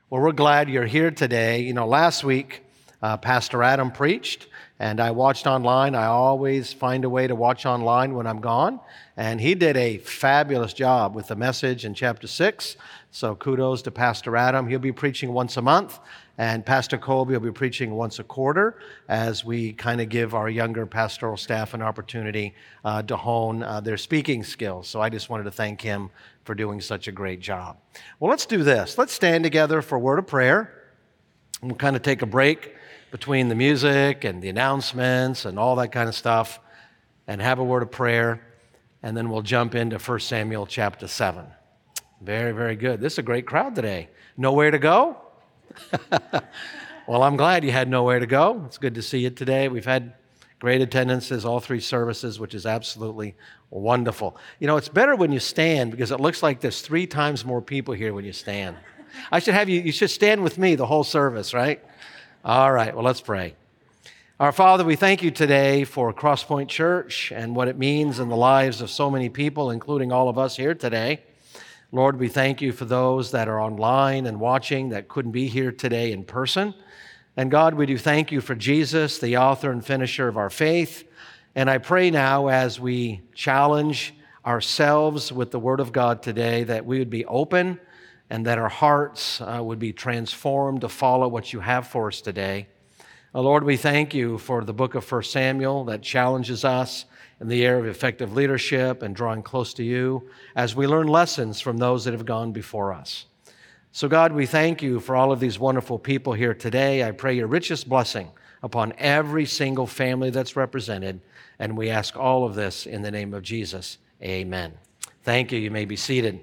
Well, we're glad you're here today. You know, last week, Pastor Adam preached, and I watched online. I always find a way to watch online when I'm gone. And he did a fabulous job with the message in chapter 6. So kudos to Pastor Adam. He'll be preaching once a month, and Pastor Colby will be preaching once a quarter as we kind of give our younger pastoral staff an opportunity to hone their speaking skills. So I just wanted to thank him for doing such a great job. Well, let's do this. Let's stand together for a word of prayer. We'll kind of take a break between the music and the announcements and all that kind of stuff and have a word of prayer, and then we'll jump into 1 Samuel chapter 7. Very, very good. This is a great crowd today. Nowhere to go? Well, I'm glad you had nowhere to go. It's good to see you today. We've had great attendances, all three services, which is absolutely wonderful. You know, it's better when you stand because it looks like there's 3 times more people here when you stand. You should stand with me the whole service, right? All right, well, let's pray. Our Father, we thank you today for Crosspoint Church and what it means in the lives of so many people, including all of us here today. Lord, we thank you for those that are online and watching that couldn't be here today in person. And God, we do thank you for Jesus, the author and finisher of our faith. And I pray now as we challenge ourselves with the Word of God today that we would be open and that our hearts would be transformed to follow what you have for us today. Lord, we thank you for the book of 1 Samuel that challenges us in the area of effective leadership and drawing close to you as we learn lessons from those that have gone before us. So God, we thank you for all of these wonderful people here today. I pray your richest blessing upon every single family that's represented, and we ask all of this in the name of Jesus. Amen. Thank you. You may be seated.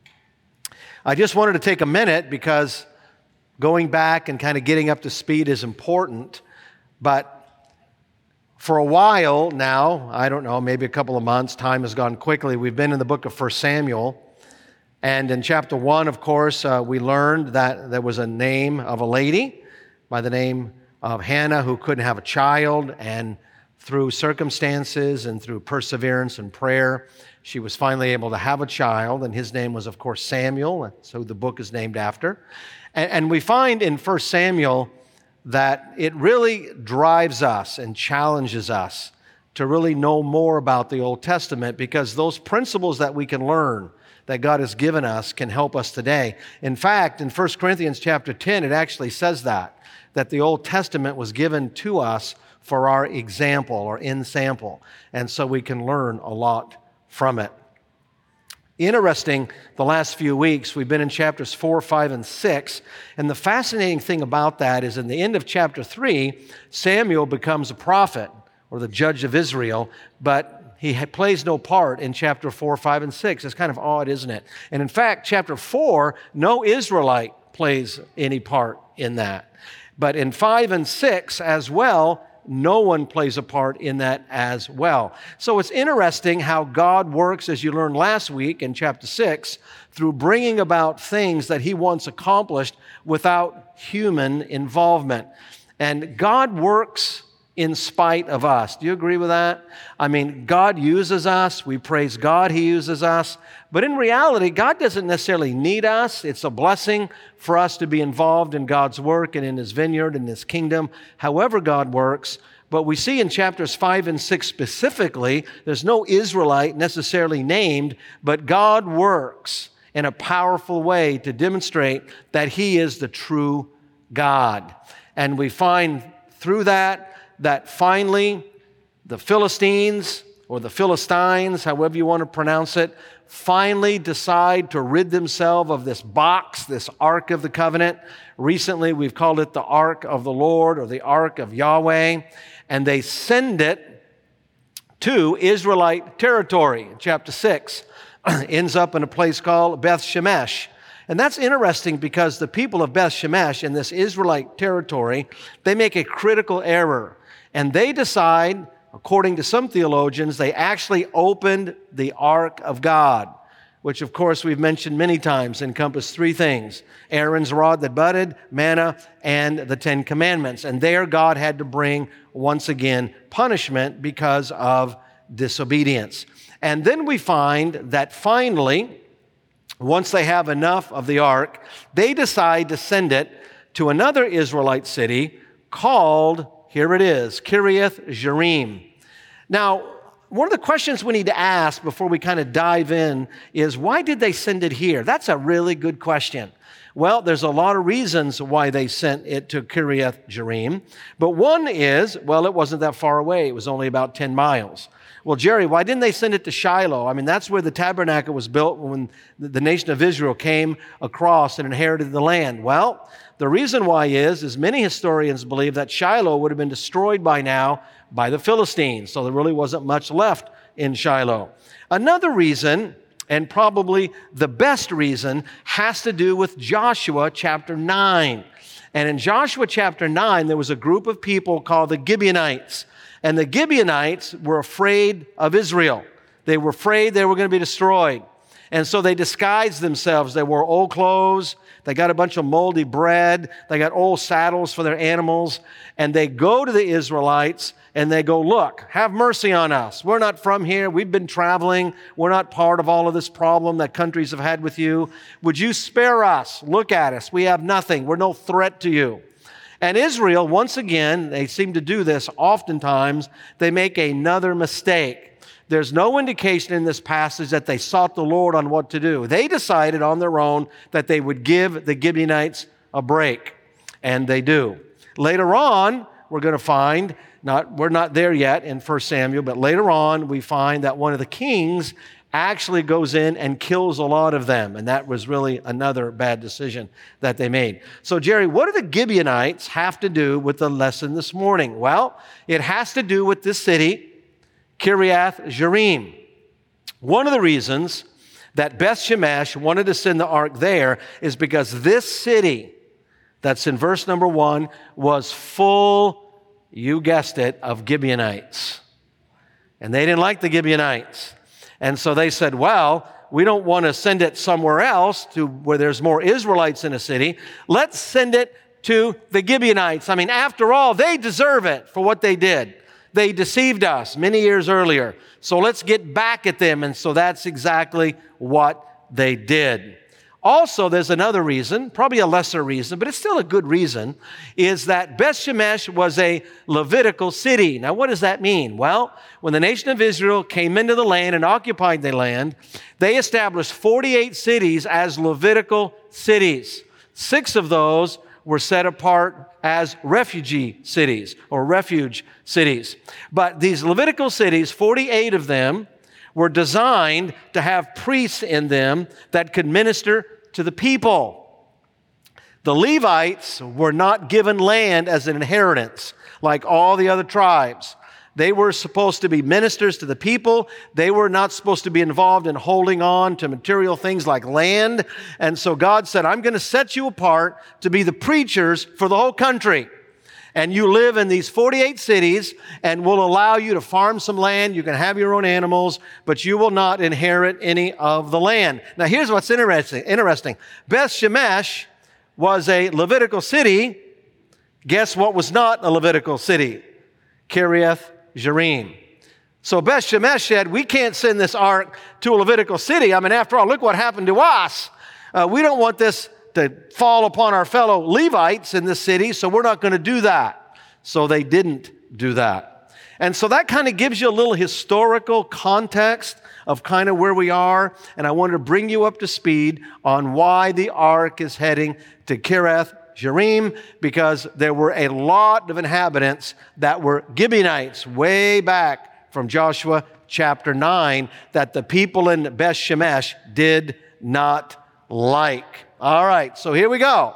I just wanted to take a minute because going back and kind of getting up to speed is important, but for a while now, I don't know, maybe a couple of months, time has gone quickly. We've been in the book of 1 Samuel, and in chapter 1, of course, we learned that there was a name of a lady by the name of Hannah who couldn't have a child, and through circumstances and through perseverance and prayer, she was finally able to have a child, and his name was, of course, Samuel. That's who the book is named after. And we find in 1 Samuel that it really drives us and challenges us to really know more about the Old Testament, because those principles that we can learn that God has given us can help us today. In fact, in 1 Corinthians chapter 10, it actually says that the Old Testament was given to us for our example or ensample, and so we can learn a lot from it. Interesting, the last few weeks, we've been in chapters 4, 5, and 6, and the fascinating thing about that is in the end of chapter 3, Samuel becomes a prophet, or the judge of Israel, but he plays no part in chapter 4, 5, and 6. It's kind of odd, isn't it? And in fact, chapter 4, no Israelite plays any part in that. But in 5 and 6 as well, no one plays a part in that as well. So it's interesting how God works, as you learned last week in chapter 6, through bringing about things that he once accomplished without human involvement. And God works in spite of us. Do you agree with that? I mean, God uses us. We praise God he uses us. But in reality, God doesn't necessarily need us. It's a blessing for us to be involved in God's work and in his vineyard and his kingdom, however God works. But we see in chapters 5 and 6 specifically, there's no Israelite necessarily named, but God works in a powerful way to demonstrate that he is the true God. And we find through that finally the Philistines, or the Philistines, however you want to pronounce it, finally decide to rid themselves of this box, this Ark of the Covenant. Recently, we've called it the Ark of the Lord or the Ark of Yahweh, and they send it to Israelite territory. In chapter 6, ends up in a place called Beth Shemesh. And that's interesting because the people of Beth Shemesh in this Israelite territory, they make a critical error. And they decide, according to some theologians, they actually opened the Ark of God, which of course we've mentioned many times encompassed 3 things: Aaron's rod that budded, manna, and the 10 Commandments. And there God had to bring, once again, punishment because of disobedience. And then we find that finally, once they have enough of the ark, they decide to send it to another Israelite city called, here it is, Kiriath Jearim. Now, one of the questions we need to ask before we kind of dive in is, why did they send it here? That's a really good question. Well, there's a lot of reasons why they sent it to Kiriath Jearim. But one is, well, it wasn't that far away. It was only about 10 miles. Well, Jerry, why didn't they send it to Shiloh? I mean, that's where the tabernacle was built when the nation of Israel came across and inherited the land. Well, the reason why is many historians believe that Shiloh would have been destroyed by now by the Philistines. So there really wasn't much left in Shiloh. Another reason, and probably the best reason, has to do with Joshua chapter 9. And in Joshua chapter 9, there was a group of people called the Gibeonites. And the Gibeonites were afraid of Israel. They were afraid they were going to be destroyed. And so they disguised themselves. They wore old clothes. They got a bunch of moldy bread. They got old saddles for their animals. And they go to the Israelites and they go, look, have mercy on us. We're not from here. We've been traveling. We're not part of all of this problem that countries have had with you. Would you spare us? Look at us. We have nothing. We're no threat to you. And Israel, once again, they seem to do this oftentimes, they make another mistake. There's no indication in this passage that they sought the Lord on what to do. They decided on their own that they would give the Gibeonites a break, and they do. Later on, we're going to find, we're not there yet in 1 Samuel, but later on we find that one of the kings actually goes in and kills a lot of them, and that was really another bad decision that they made. So, Jerry, what do the Gibeonites have to do with the lesson this morning? Well, it has to do with this city, Kiriath Jearim. One of the reasons that Beth Shemesh wanted to send the ark there is because this city, that's in verse number 1, was full, you guessed it, of Gibeonites. And they didn't like the Gibeonites. And so they said, well, we don't want to send it somewhere else to where there's more Israelites in a city. Let's send it to the Gibeonites. I mean, after all, they deserve it for what they did. They deceived us many years earlier. So let's get back at them. And so that's exactly what they did. Also, there's another reason, probably a lesser reason, but it's still a good reason, is that Beth Shemesh was a Levitical city. Now, what does that mean? Well, when the nation of Israel came into the land and occupied the land, they established 48 cities as Levitical cities. 6 of those were set apart as refugee cities or refuge cities. But these Levitical cities, 48 of them, were designed to have priests in them that could minister to the people. The Levites were not given land as an inheritance like all the other tribes. They were supposed to be ministers to the people. They were not supposed to be involved in holding on to material things like land. And so God said, I'm going to set you apart to be the preachers for the whole country. And you live in these 48 cities, and we'll allow you to farm some land. You can have your own animals, but you will not inherit any of the land. Now, here's what's interesting. Beth Shemesh was a Levitical city. Guess what was not a Levitical city? Kiriath Jearim. So Beth Shemesh said, we can't send this ark to a Levitical city. I mean, after all, look what happened to us. We don't want this to fall upon our fellow Levites in this city, so we're not going to do that. So they didn't do that. And so that kind of gives you a little historical context of kind of where we are, and I wanted to bring you up to speed on why the ark is heading to Kiriath Jearim, because there were a lot of inhabitants that were Gibeonites way back from Joshua chapter 9 that the people in Beth Shemesh did not like. All right, so here we go.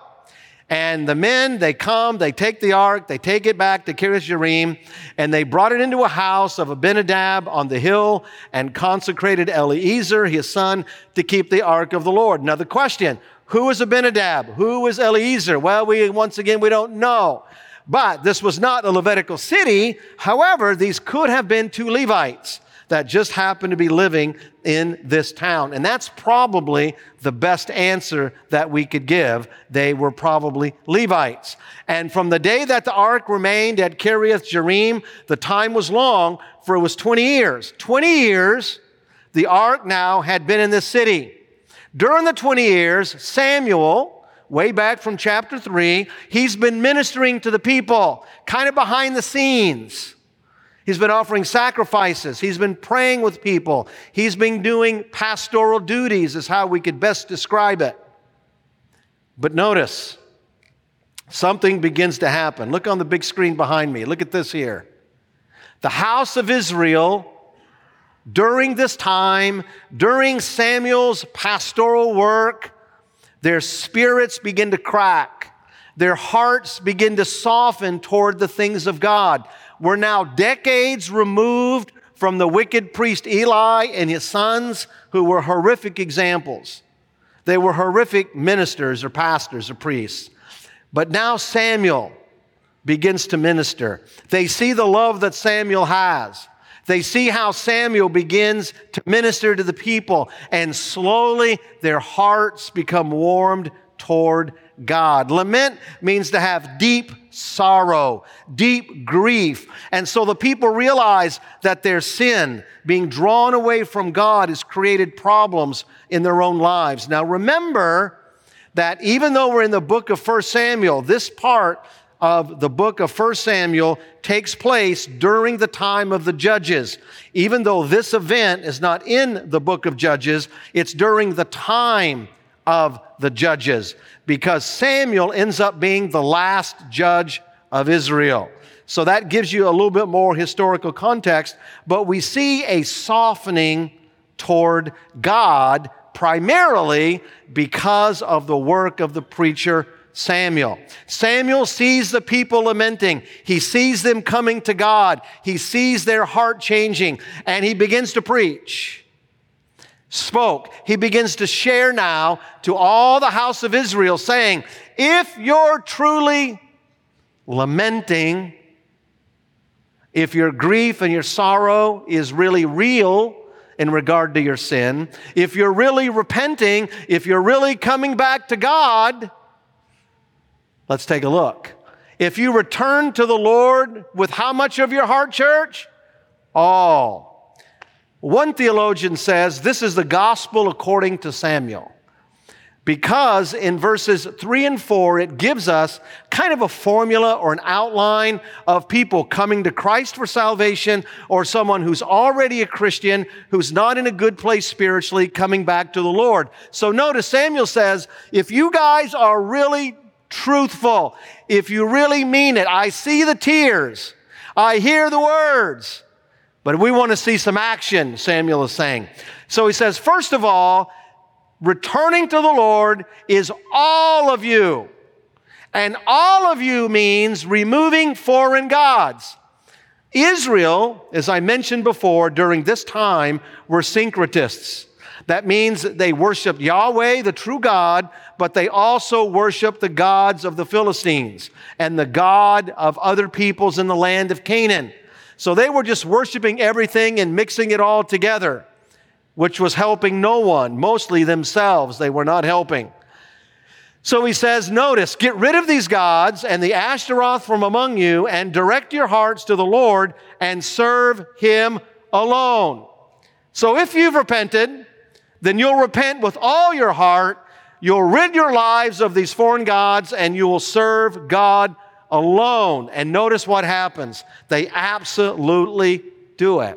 And the men, they come, they take the ark, they take it back to Kiriath Jearim, and they brought it into a house of Abinadab on the hill and consecrated Eleazar, his son, to keep the ark of the Lord. Now the question, who is Abinadab? Who is Eleazar? Well, we don't know. But this was not a Levitical city. However, these could have been 2 Levites that just happened to be living in this town. And that's probably the best answer that we could give. They were probably Levites. And from the day that the ark remained at Kiriath Jearim, the time was long, for it was 20 years. 20 years, the ark now had been in this city. During the 20 years, Samuel, way back from chapter 3, he's been ministering to the people, kind of behind the scenes. He's been offering sacrifices. He's been praying with people. He's been doing pastoral duties, is how we could best describe it. But notice, something begins to happen. Look on the big screen behind me. Look at this here. The house of Israel, during this time, during Samuel's pastoral work, their spirits begin to crack. Their hearts begin to soften toward the things of God. We're now decades removed from the wicked priest Eli and his sons, who were horrific examples. They were horrific ministers or pastors or priests. But now Samuel begins to minister. They see the love that Samuel has. They see how Samuel begins to minister to the people, and slowly their hearts become warmed toward God. Lament means to have deep sorrow, deep grief. And so the people realize that their sin, being drawn away from God, has created problems in their own lives. Now remember that even though we're in the book of 1 Samuel, this part of the book of 1 Samuel takes place during the time of the Judges. Even though this event is not in the book of Judges, it's during the time of the Judges, because Samuel ends up being the last judge of Israel. So that gives you a little bit more historical context, but we see a softening toward God primarily because of the work of the preacher Samuel. Samuel sees the people lamenting. He sees them coming to God. He sees their heart changing, and he begins to preach. He begins to share now to all the house of Israel, saying, if you're truly lamenting, if your grief and your sorrow is really real in regard to your sin, if you're really repenting, if you're really coming back to God, let's take a look. If you return to the Lord with how much of your heart, church? All. One theologian says this is the gospel according to Samuel, because in verses 3 and 4, it gives us kind of a formula or an outline of people coming to Christ for salvation, or someone who's already a Christian, who's not in a good place spiritually, coming back to the Lord. So notice Samuel says, if you guys are really truthful, if you really mean it, I see the tears, I hear the words, but we want to see some action, Samuel is saying. So he says, first of all, returning to the Lord is all of you. And all of you means removing foreign gods. Israel, as I mentioned before, during this time were syncretists. That means they worshiped Yahweh, the true God, but they also worshiped the gods of the Philistines and the god of other peoples in the land of Canaan. So they were just worshiping everything and mixing it all together, which was helping no one, mostly themselves. They were not helping. So he says, notice, get rid of these gods and the Ashtaroth from among you, and direct your hearts to the Lord and serve Him alone. So if you've repented, then you'll repent with all your heart. You'll rid your lives of these foreign gods, and you will serve God alone. And notice what happens. They absolutely do it.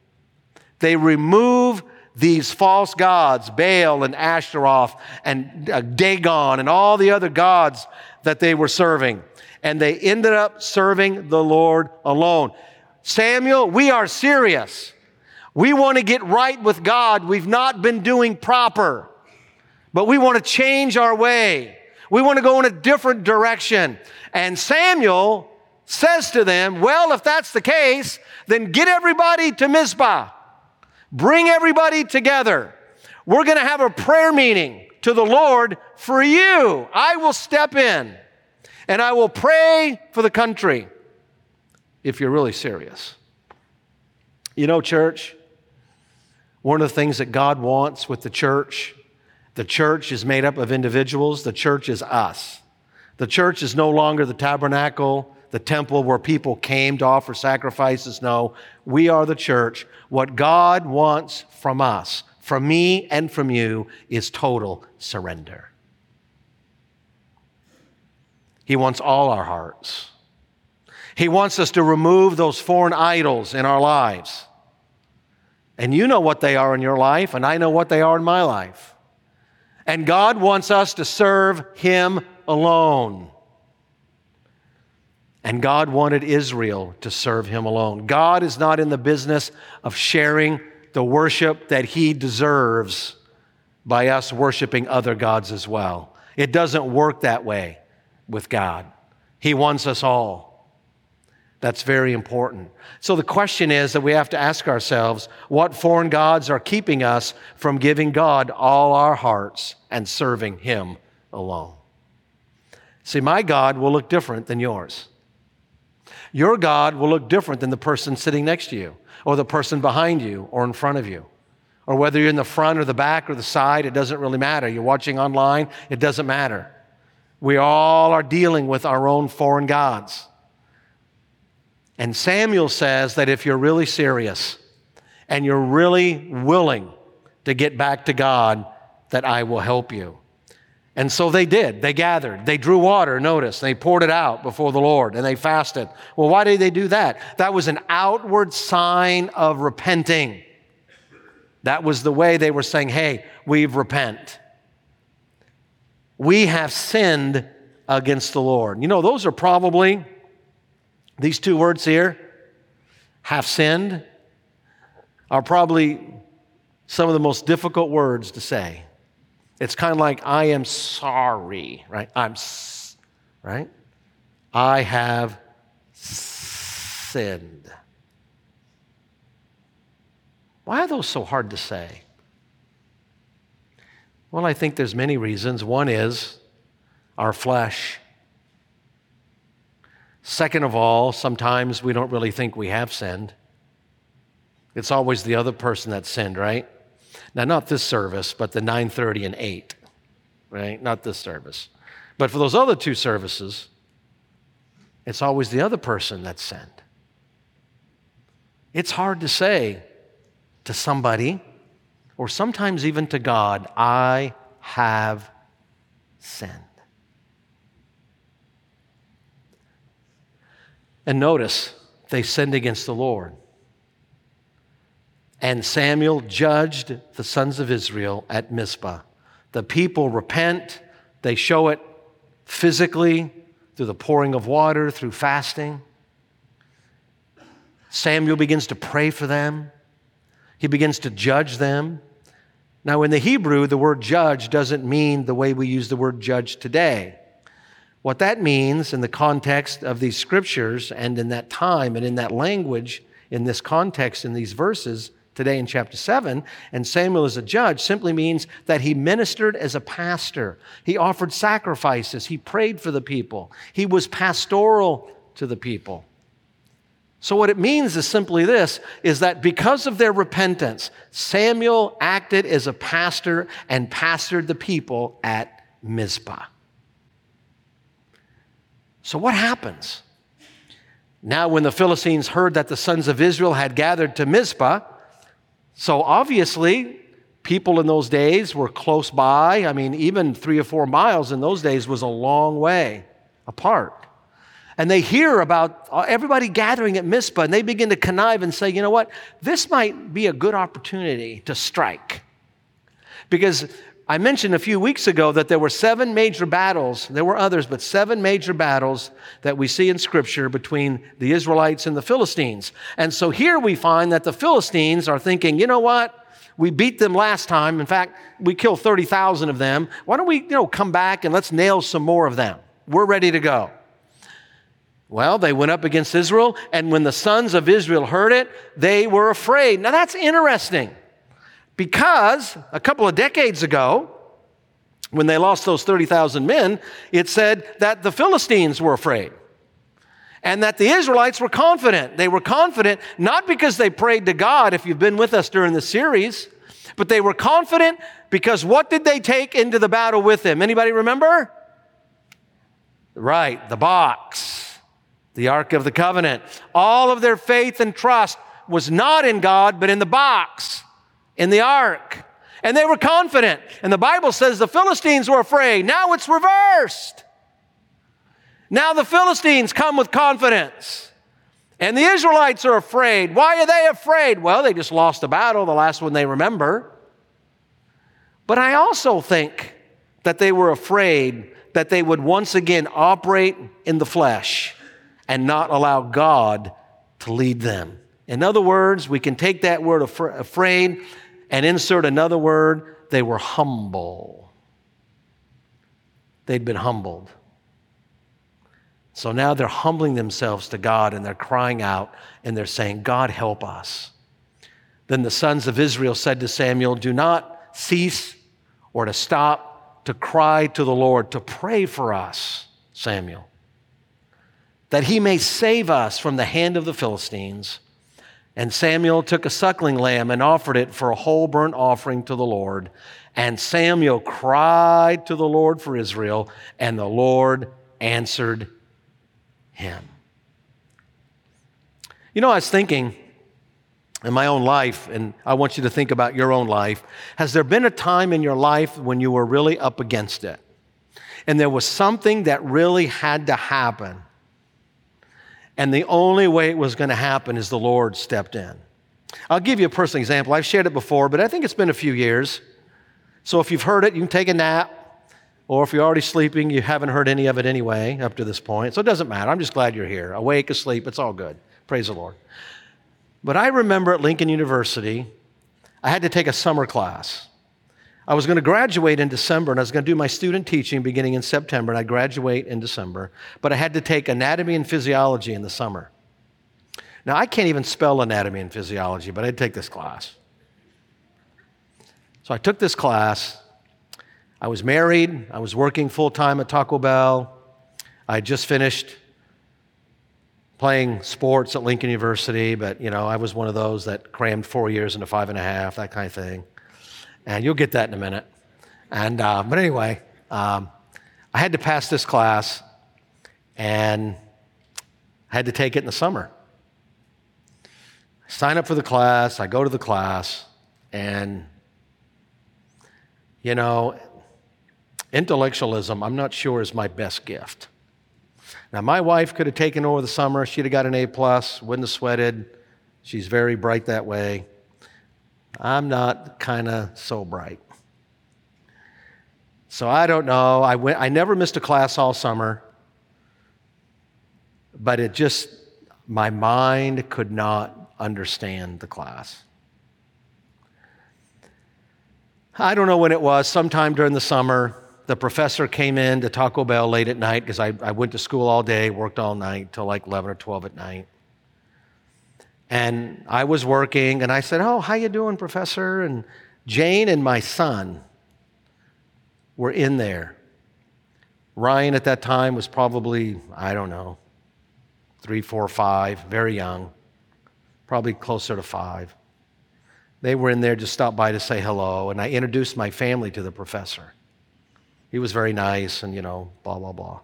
They remove these false gods, Baal and Ashtaroth and Dagon and all the other gods that they were serving. And they ended up serving the Lord alone. Samuel, we are serious. We want to get right with God. We've not been doing proper, but we want to change our way. We want to go in a different direction. And Samuel says to them, well, if that's the case, then get everybody to Mizpah. Bring everybody together. We're going to have a prayer meeting to the Lord for you. I will step in and I will pray for the country if you're really serious. You know, church, one of the things that God wants with the church is made up of individuals. The church is us. The church is no longer the tabernacle, the temple where people came to offer sacrifices. No, we are the church. What God wants from us, from me and from you is total surrender. He wants all our hearts. He wants us to remove those foreign idols in our lives. And you know what they are in your life, and I know what they are in my life. And God wants us to serve Him alone. And God wanted Israel to serve Him alone. God is not in the business of sharing the worship that He deserves by us worshiping other gods as well. It doesn't work that way with God. He wants us all. That's very important. So the question is that we have to ask ourselves, what foreign gods are keeping us from giving God all our hearts and serving Him alone? See, my God will look different than yours. Your God will look different than the person sitting next to you, or the person behind you, or in front of you. Or whether you're in the front or the back or the side, it doesn't really matter. You're watching online, it doesn't matter. We all are dealing with our own foreign gods. And Samuel says that if you're really serious and you're really willing to get back to God, that I will help you. And so they did. They gathered. They drew water, notice. They poured it out before the Lord, and they fasted. Well, why did they do that? That was an outward sign of repenting. That was the way they were saying, hey, we've repent. We have sinned against the Lord. You know, those are probably, these two words here, have sinned, are probably some of the most difficult words to say. It's kind of like, I am sorry, right? Right? I have sinned. Why are those so hard to say? Well, I think there's many reasons. One is our flesh. Second of all, sometimes we don't really think we have sinned. It's always the other person that sinned, right? Now, not this service, but the 9:30 and 8, right? Not this service. But for those other two services, it's always the other person that sinned. It's hard to say to somebody, or sometimes even to God, I have sinned. And notice, they sinned against the Lord. And Samuel judged the sons of Israel at Mizpah. The people repent. They show it physically through the pouring of water, through fasting. Samuel begins to pray for them. He begins to judge them. Now, in the Hebrew, the word judge doesn't mean the way we use the word judge today. What that means in the context of these scriptures and in that time and in that language, in this context, in these verses, today in chapter 7, and Samuel as a judge simply means that he ministered as a pastor. He offered sacrifices. He prayed for the people. He was pastoral to the people. So what it means is simply this, is that because of their repentance, Samuel acted as a pastor and pastored the people at Mizpah. So what happens? Now when the Philistines heard that the sons of Israel had gathered to Mizpah, so obviously, people in those days were close by. I mean, even 3 or 4 miles in those days was a long way apart. And they hear about everybody gathering at Mizpah, and they begin to connive and say, you know what? This might be a good opportunity to strike. Because I mentioned a few weeks ago that there were 7 major battles. There were others, but 7 major battles that we see in Scripture between the Israelites and the Philistines. And so here we find that the Philistines are thinking, you know what? We beat them last time. In fact, we killed 30,000 of them. Why don't we, come back and let's nail some more of them? We're ready to go. Well, they went up against Israel, and when the sons of Israel heard it, they were afraid. Now that's interesting. Because a couple of decades ago, when they lost those 30,000 men, it said that the Philistines were afraid and that the Israelites were confident. They were confident not because they prayed to God, if you've been with us during the series, but they were confident because what did they take into the battle with them? Anybody remember? Right, the box, the Ark of the Covenant. All of their faith and trust was not in God, but in the box, in the ark. And they were confident. And the Bible says the Philistines were afraid. Now it's reversed. Now the Philistines come with confidence. And the Israelites are afraid. Why are they afraid? Well, they just lost a battle, the last one they remember. But I also think that they were afraid that they would once again operate in the flesh and not allow God to lead them. In other words, we can take that word afraid and insert another word. They were humble. They'd been humbled. So now they're humbling themselves to God and they're crying out and they're saying, God, help us. Then the sons of Israel said to Samuel, do not cease or to stop to cry to the Lord, to pray for us, Samuel, that he may save us from the hand of the Philistines. And Samuel took a suckling lamb and offered it for a whole burnt offering to the Lord. And Samuel cried to the Lord for Israel, and the Lord answered him. You know, I was thinking in my own life, and I want you to think about your own life. Has there been a time in your life when you were really up against it? And there was something that really had to happen. And the only way it was going to happen is the Lord stepped in. I'll give you a personal example. I've shared it before, but I think it's been a few years. So if you've heard it, you can take a nap. Or if you're already sleeping, you haven't heard any of it anyway up to this point. So it doesn't matter. I'm just glad you're here. Awake, asleep, it's all good. Praise the Lord. But I remember at Lincoln University, I had to take a summer class. I was going to graduate in December, and I was going to do my student teaching beginning in September, and I graduate in December. But I had to take anatomy and physiology in the summer. Now, I can't even spell anatomy and physiology, but I'd take this class. So I took this class. I was married. I was working full-time at Taco Bell. I had just finished playing sports at Lincoln University, but, you know, I was one of those that crammed 4 years into 5.5, that kind of thing. And you'll get that in a minute. And but anyway, I had to pass this class, and I had to take it in the summer. I sign up for the class. I go to the class, and, you know, intellectualism, I'm not sure, is my best gift. Now, my wife could have taken over the summer. She'd have got an A+, wouldn't have sweated. She's very bright that way. I'm not kind of so bright. So I don't know. I never missed a class all summer, but it just, my mind could not understand the class. I don't know when it was, sometime during the summer, the professor came in to Taco Bell late at night because I went to school all day, worked all night till like 11 or 12 at night. And I was working, and I said, oh, how you doing, Professor? And Jane and my son were in there. Ryan at that time was probably, I don't know, 3, 4, 5, very young, probably closer to 5. They were in there, just stopped by to say hello, and I introduced my family to the professor. He was very nice and, you know, blah, blah, blah.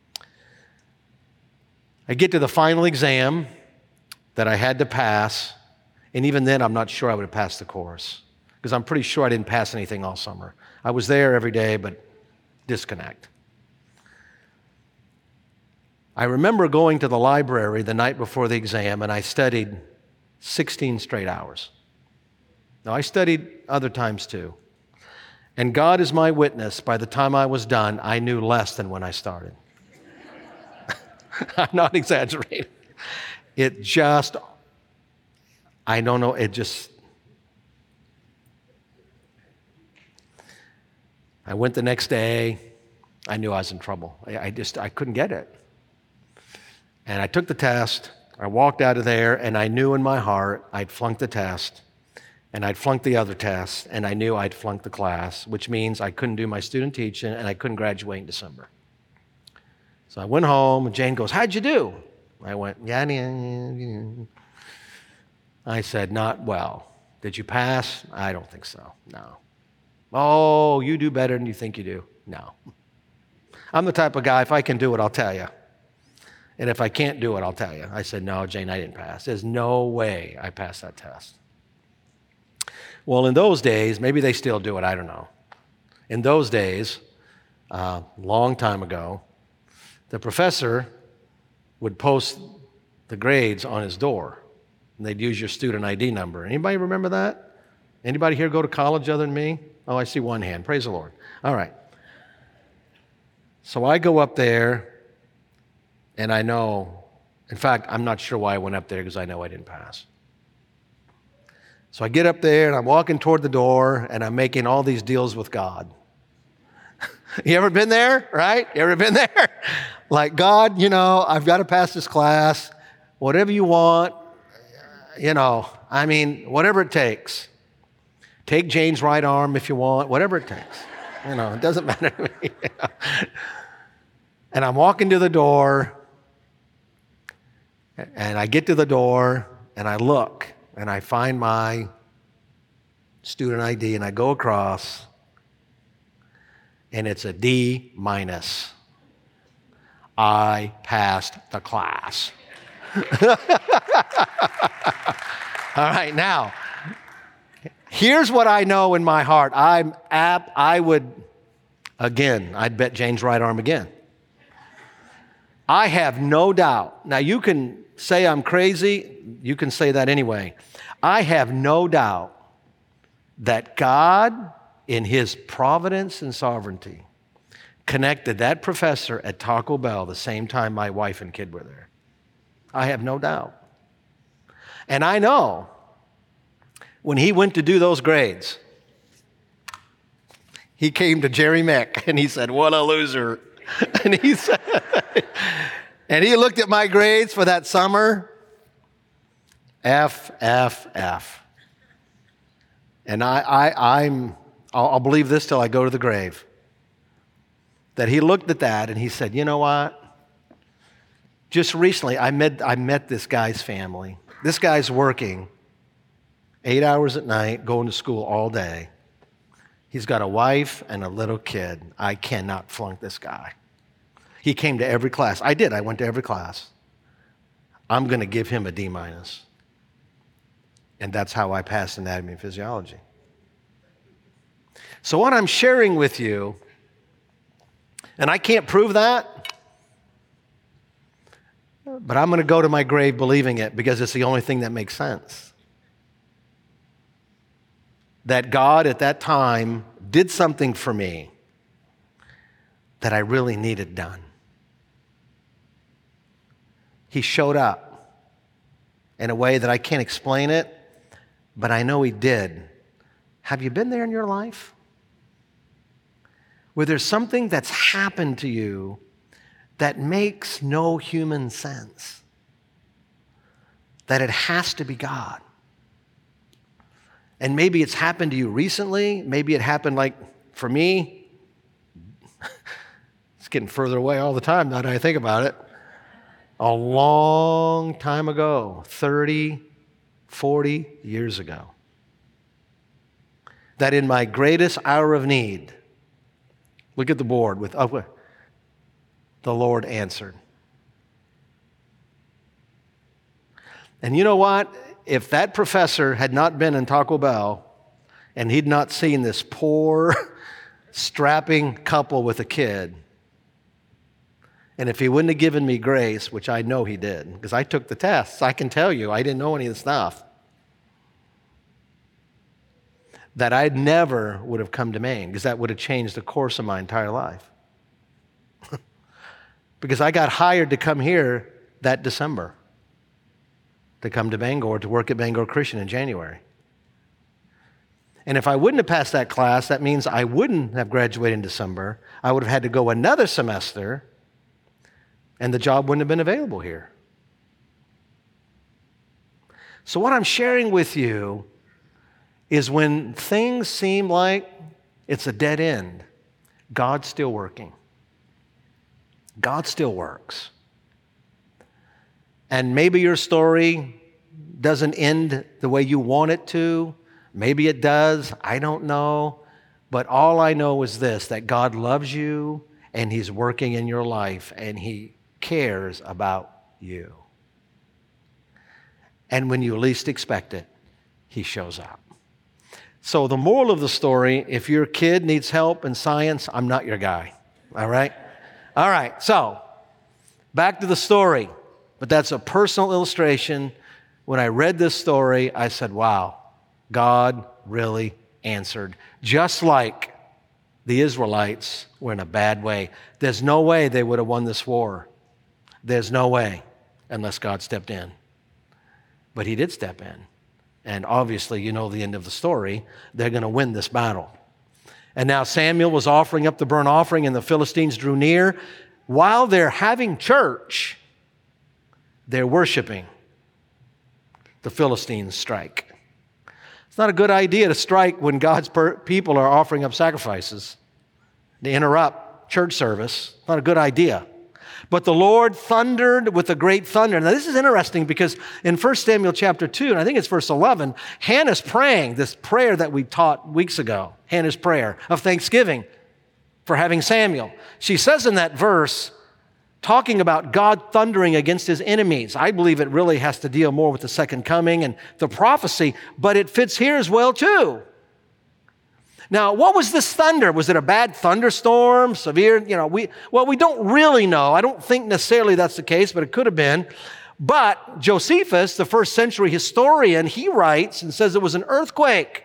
I get to the final exam that I had to pass, and even then I'm not sure I would have passed the course because I'm pretty sure I didn't pass anything all summer. I was there every day, but disconnect. I remember going to the library the night before the exam, and I studied 16 straight hours. Now, I studied other times too. And God is my witness, by the time I was done, I knew less than when I started. I'm not exaggerating. It just, I don't know, it just, I went the next day, I knew I was in trouble. I couldn't get it. And I took the test, I walked out of there, and I knew in my heart I'd flunked the test, and I'd flunked the other test, and I knew I'd flunked the class, which means I couldn't do my student teaching, and I couldn't graduate in December. So I went home, and Jane goes, how'd you do? I went, yeah. I said, not well. Did you pass? I don't think so, no. Oh, you do better than you think you do. No. I'm the type of guy, if I can do it, I'll tell you. And if I can't do it, I'll tell you. I said, no, Jane, I didn't pass. There's no way I passed that test. Well, in those days, maybe they still do it, I don't know. In those days, long time ago, the professor would post the grades on his door, and they'd use your student ID number. Anybody remember that? Anybody here go to college other than me? Oh, I see one hand. Praise the Lord. All right. So I go up there, and I know, in fact, I'm not sure why I went up there because I know I didn't pass. So I get up there, and I'm walking toward the door, and I'm making all these deals with God. You ever been there, right? You ever been there? Like, God, I've got to pass this class. Whatever you want, whatever it takes. Take Jane's right arm if you want, whatever it takes. It doesn't matter to me. And I'm walking to the door, and I get to the door, and I look, and I find my student ID, and I go across, and it's a D-. I passed the class. All right, now, here's what I know in my heart. I'd bet Jane's right arm again. I have no doubt. Now, you can say I'm crazy. You can say that anyway. I have no doubt that God, in his providence and sovereignty, connected that professor at Taco Bell the same time my wife and kid were there. I have no doubt. And I know when he went to do those grades, he came to Jerry Meck and he said, "What a loser." And he said, and he looked at my grades for that summer, F, F, F. And I'll believe this till I go to the grave, that he looked at that and he said, "You know what? Just recently, I met this guy's family. This guy's working 8 hours at night, going to school all day. He's got a wife and a little kid. I cannot flunk this guy. He came to every class. I did. I went to every class. I'm going to give him a D-." And that's how I passed anatomy and physiology. So what I'm sharing with you, and I can't prove that, but I'm going to go to my grave believing it because it's the only thing that makes sense. That God at that time did something for me that I really needed done. He showed up in a way that I can't explain it, but I know he did. Have you been there in your life? Where there's something that's happened to you that makes no human sense. That it has to be God. And maybe it's happened to you recently. Maybe it happened like for me. It's getting further away all the time now that I think about it. A long time ago, 30, 40 years ago. That in my greatest hour of need, look at the board with the Lord answered. And you know what? If that professor had not been in Taco Bell and he'd not seen this poor, strapping couple with a kid, and if he wouldn't have given me grace, which I know he did, because I took the tests, I can tell you, I didn't know any of the stuff, that I never would have come to Maine, because that would have changed the course of my entire life. Because I got hired to come here that December, to come to Bangor, to work at Bangor Christian in January. And if I wouldn't have passed that class, that means I wouldn't have graduated in December. I would have had to go another semester, and the job wouldn't have been available here. So what I'm sharing with you is when things seem like it's a dead end, God's still working. God still works. And maybe your story doesn't end the way you want it to. Maybe it does. I don't know. But all I know is this, that God loves you and he's working in your life and he cares about you. And when you least expect it, he shows up. So the moral of the story, if your kid needs help in science, I'm not your guy. All right? All right, so back to the story. But that's a personal illustration. When I read this story, I said, wow, God really answered. Just like the Israelites were in a bad way. There's no way they would have won this war. There's no way unless God stepped in. But he did step in. And obviously, you know the end of the story. They're going to win this battle. And now Samuel was offering up the burnt offering, and the Philistines drew near. While they're having church, they're worshiping. The Philistines strike. It's not a good idea to strike when God's people are offering up sacrifices. To interrupt church service. Not a good idea. But the Lord thundered with a great thunder. Now this is interesting because in 1 Samuel chapter 2, and I think it's verse 11, Hannah's praying this prayer that we taught weeks ago. Hannah's prayer of thanksgiving for having Samuel. She says in that verse, talking about God thundering against his enemies. I believe it really has to deal more with the second coming and the prophecy, but it fits here as well too. Now, what was this thunder? Was it a bad thunderstorm? Severe? We don't really know. I don't think necessarily that's the case, but it could have been. But Josephus, the first century historian, he writes and says it was an earthquake.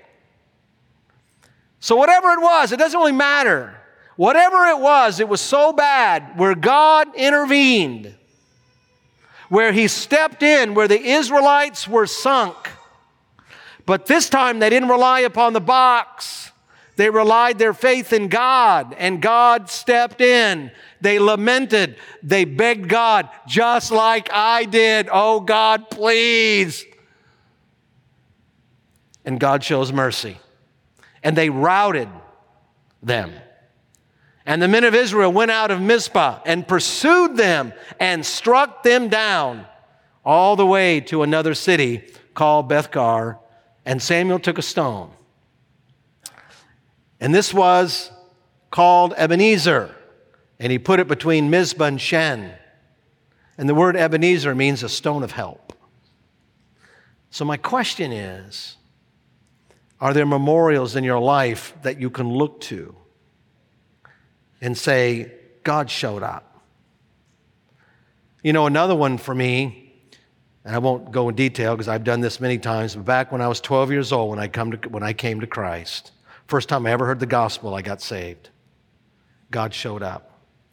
So whatever it was, it doesn't really matter. Whatever it was so bad where God intervened, where he stepped in, where the Israelites were sunk. But this time they didn't rely upon the box. They relied their faith in God, and God stepped in. They lamented. They begged God, just like I did. Oh, God, please. And God shows mercy. And they routed them. And the men of Israel went out of Mizpah and pursued them and struck them down all the way to another city called Bethkar. And Samuel took a stone. And this was called Ebenezer. And he put it between Mizpah and Shen. And the word Ebenezer means a stone of help. So my question is, are there memorials in your life that you can look to and say, God showed up? Another one for me, and I won't go in detail because I've done this many times, but back when I was 12 years old, when I came to Christ, first time I ever heard the gospel, I got saved. God showed up.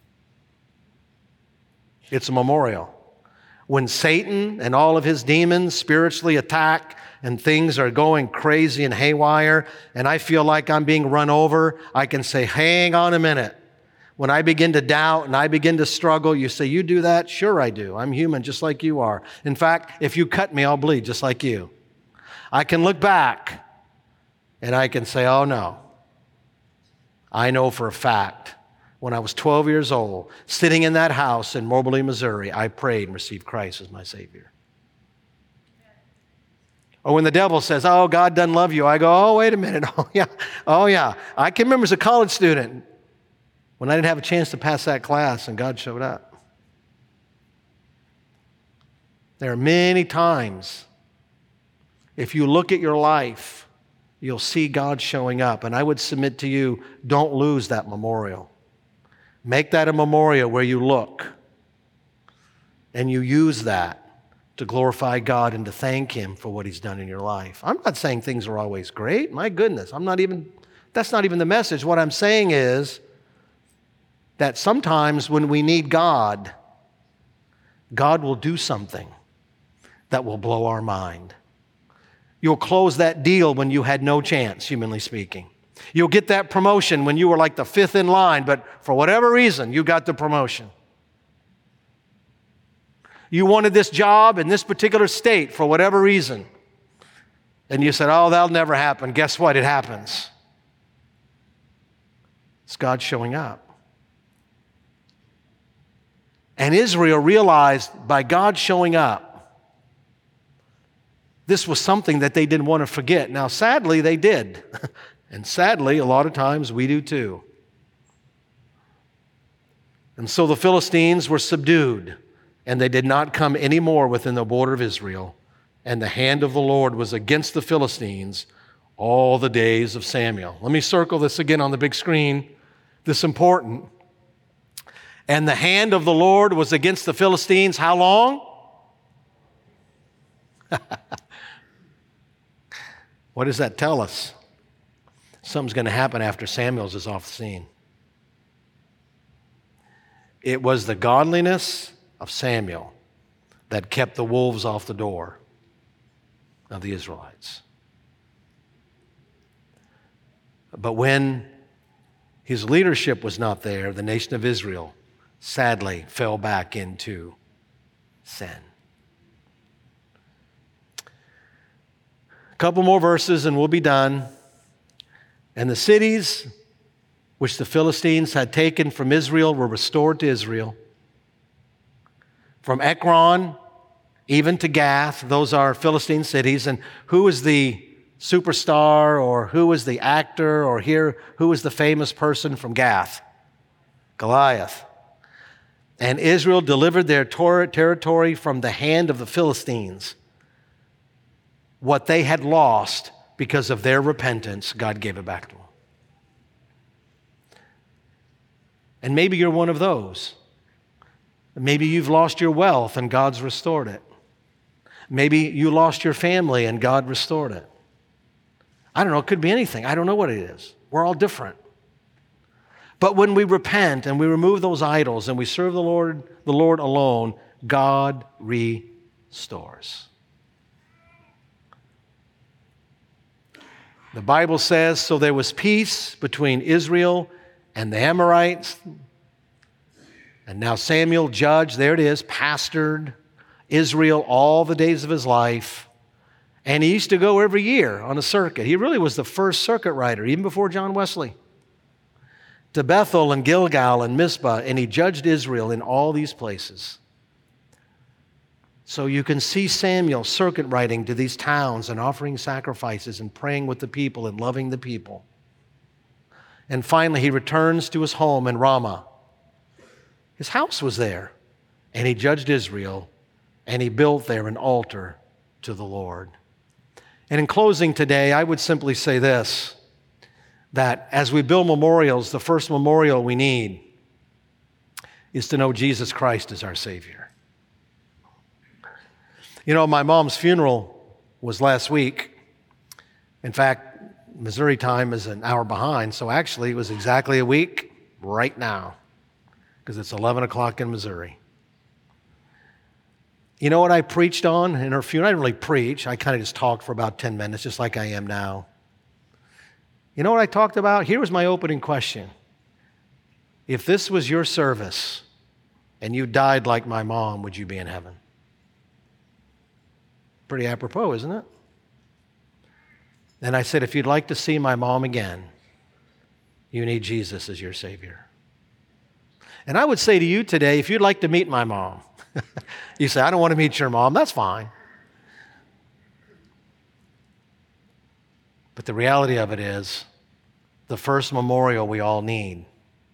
It's a memorial. When Satan and all of his demons spiritually attack and things are going crazy and haywire, and I feel like I'm being run over, I can say, hang on a minute. When I begin to doubt and I begin to struggle, you say, you do that? Sure I do. I'm human just like you are. In fact, if you cut me, I'll bleed just like you. I can look back and I can say, oh no. I know for a fact, when I was 12 years old, sitting in that house in Moberly, Missouri, I prayed and received Christ as my Savior. Or when the devil says, oh, God doesn't love you, I go, oh, wait a minute. Oh, yeah. I can remember as a college student when I didn't have a chance to pass that class and God showed up. There are many times, if you look at your life, you'll see God showing up. And I would submit to you, don't lose that memorial. Make that a memorial where you look and you use that to glorify God and to thank him for what he's done in your life. I'm not saying things are always great. My goodness, that's not even the message. What I'm saying is that sometimes when we need God, God will do something that will blow our mind. You'll close that deal when you had no chance, humanly speaking. You'll get that promotion when you were like the fifth in line, but for whatever reason, you got the promotion. You wanted this job in this particular state for whatever reason. And you said, oh, that'll never happen. Guess what? It happens. It's God showing up. And Israel realized by God showing up, this was something that they didn't want to forget. Now, sadly, they did. And sadly, a lot of times we do too. And so the Philistines were subdued, and they did not come any more within the border of Israel. And the hand of the Lord was against the Philistines all the days of Samuel. Let me circle this again on the big screen. This is important. And the hand of the Lord was against the Philistines how long? What does that tell us? Something's going to happen after Samuel's is off the scene. It was the godliness of Samuel that kept the wolves off the door of the Israelites. But when his leadership was not there, the nation of Israel sadly fell back into sin. A couple more verses and we'll be done. And the cities which the Philistines had taken from Israel were restored to Israel. From Ekron even to Gath, those are Philistine cities. And who is the superstar, or who is the actor, or who is the famous person from Gath? Goliath. And Israel delivered their territory from the hand of the Philistines. What they had lost because of their repentance, God gave it back to them. And maybe you're one of those. Maybe you've lost your wealth and God's restored it. Maybe you lost your family and God restored it. I don't know, it could be anything. I don't know what it is. We're all different. But when we repent and we remove those idols and we serve the Lord alone, God restores. The Bible says, so there was peace between Israel and the Amorites. And now Samuel judged, there it is, pastored Israel all the days of his life. And he used to go every year on a circuit. He really was the first circuit rider, even before John Wesley. To Bethel and Gilgal and Mizpah, and he judged Israel in all these places. So you can see Samuel circuit riding to these towns and offering sacrifices and praying with the people and loving the people. And finally, he returns to his home in Ramah. His house was there, and he judged Israel, and he built there an altar to the Lord. And in closing today, I would simply say this, that as we build memorials, the first memorial we need is to know Jesus Christ as our Savior. You know, my mom's funeral was last week. In fact, Missouri time is an hour behind, so actually it was exactly a week right now, because it's 11 o'clock in Missouri. You know what I preached on in her funeral? I didn't really preach. I kind of just talked for about 10 minutes, just like I am now. You know what I talked about? Here was my opening question. If this was your service and you died like my mom, would you be in heaven? Pretty apropos, isn't it? And I said, if you'd like to see my mom again, you need Jesus as your Savior. And I would say to you today, if you'd like to meet my mom, you say, I don't want to meet your mom, that's fine. But the reality of it is, the first memorial we all need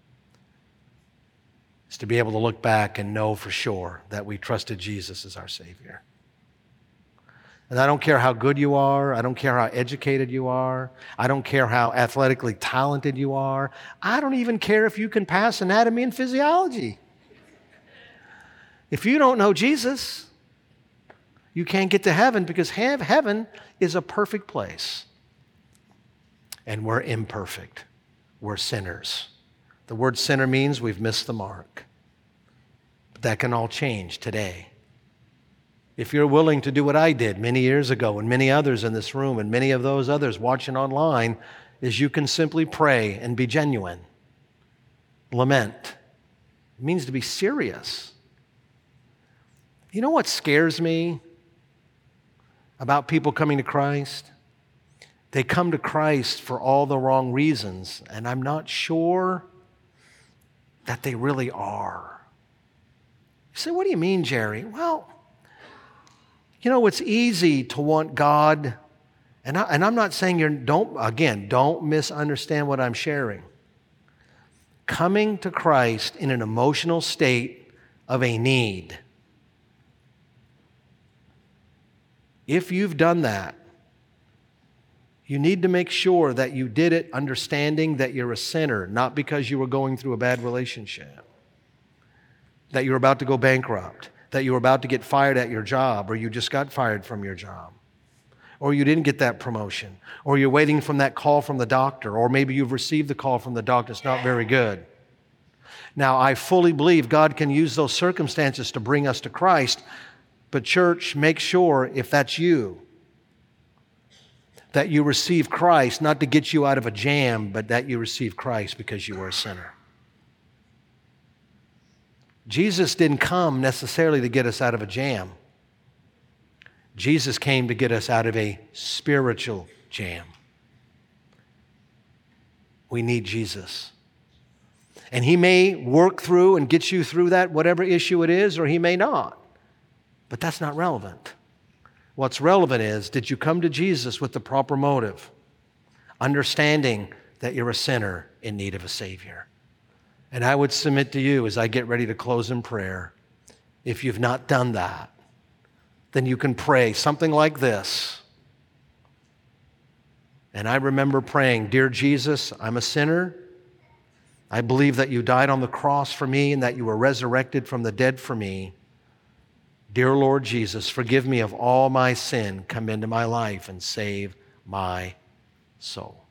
is to be able to look back and know for sure that we trusted Jesus as our Savior. And I don't care how good you are. I don't care how educated you are. I don't care how athletically talented you are. I don't even care if you can pass anatomy and physiology. If you don't know Jesus, you can't get to heaven, because heaven is a perfect place. And we're imperfect. We're sinners. The word sinner means we've missed the mark. But that can all change today. If you're willing to do what I did many years ago, and many others in this room, and many of those others watching online, is you can simply pray and be genuine. Lament. It means to be serious. You know what scares me about people coming to Christ? They come to Christ for all the wrong reasons, and I'm not sure that they really are. You say, what do you mean, Jerry? Well, you know, it's easy to want God, and I'm not saying don't misunderstand what I'm sharing. Coming to Christ in an emotional state of a need. If you've done that, You need to make sure that you did it understanding that you're a sinner, not because you were going through a bad relationship, that you're about to go bankrupt, that you were about to get fired at your job, or you just got fired from your job, or you didn't get that promotion, or you're waiting from that call from the doctor, or maybe you've received the call from the doctor. It's not very good. Now, I fully believe God can use those circumstances to bring us to Christ, but church, make sure if that's you, that you receive Christ, not to get you out of a jam, but that you receive Christ because you were a sinner. Jesus didn't come necessarily to get us out of a jam. Jesus came to get us out of a spiritual jam. We need Jesus. And He may work through and get you through that, whatever issue it is, or He may not. But that's not relevant. What's relevant is, did you come to Jesus with the proper motive, understanding that you're a sinner in need of a Savior? And I would submit to you as I get ready to close in prayer, if you've not done that, then you can pray something like this. And I remember praying, Dear Jesus, I'm a sinner. I believe that you died on the cross for me and that you were resurrected from the dead for me. Dear Lord Jesus, forgive me of all my sin. Come into my life and save my soul.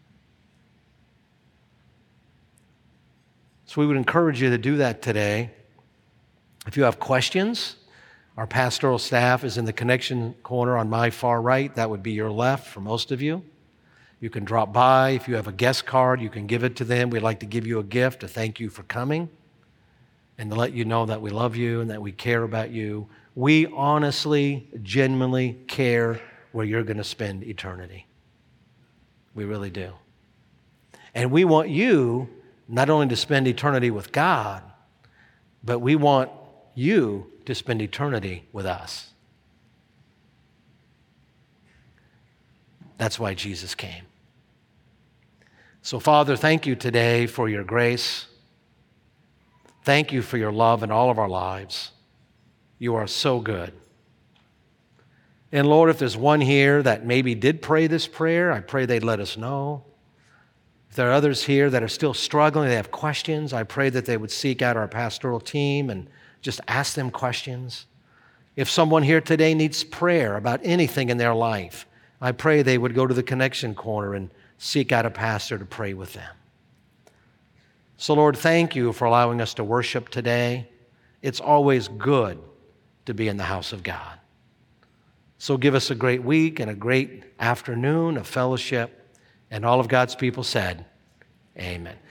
So we would encourage you to do that today. If you have questions, our pastoral staff is in the connection corner on my far right. That would be your left for most of you. You can drop by. If you have a guest card, you can give it to them. We'd like to give you a gift to thank you for coming and to let you know that we love you and that we care about you. We honestly, genuinely care where you're going to spend eternity. We really do. And we want you not only to spend eternity with God, but we want you to spend eternity with us. That's why Jesus came. So, Father, thank you today for your grace. Thank you for your love in all of our lives. You are so good. And Lord, if there's one here that maybe did pray this prayer, I pray they'd let us know. If there are others here that are still struggling, they have questions, I pray that they would seek out our pastoral team and just ask them questions. If someone here today needs prayer about anything in their life, I pray they would go to the connection corner and seek out a pastor to pray with them. So, Lord, thank you for allowing us to worship today. It's always good to be in the house of God. So give us a great week and a great afternoon of fellowship. And all of God's people said, amen.